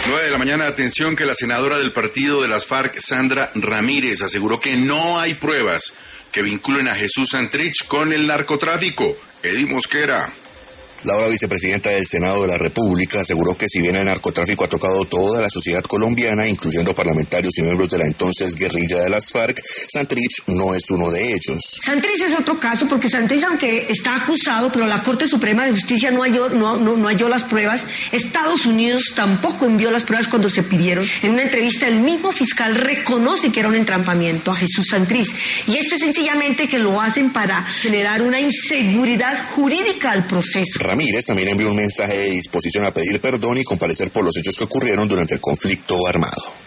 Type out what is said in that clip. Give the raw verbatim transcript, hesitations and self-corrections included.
nueve de la mañana, atención que la senadora del partido de las FARC, Sandra Ramírez, aseguró que no hay pruebas que vinculen a Jesús Santrich con el narcotráfico. Eddie Mosquera. La ahora vicepresidenta del Senado de la República aseguró que si bien el narcotráfico ha tocado toda la sociedad colombiana, incluyendo parlamentarios y miembros de la entonces guerrilla de las FARC, Santrich no es uno de ellos. Santrich es otro caso porque Santrich, aunque está acusado, pero la Corte Suprema de Justicia no halló, no, no, no halló las pruebas. Estados Unidos tampoco envió las pruebas cuando se pidieron. En una entrevista el mismo fiscal reconoce que era un entrampamiento a Jesús Santrich. Y esto es sencillamente que lo hacen para generar una inseguridad jurídica al proceso. Ramírez también envió un mensaje de disposición a pedir perdón y comparecer por los hechos que ocurrieron durante el conflicto armado.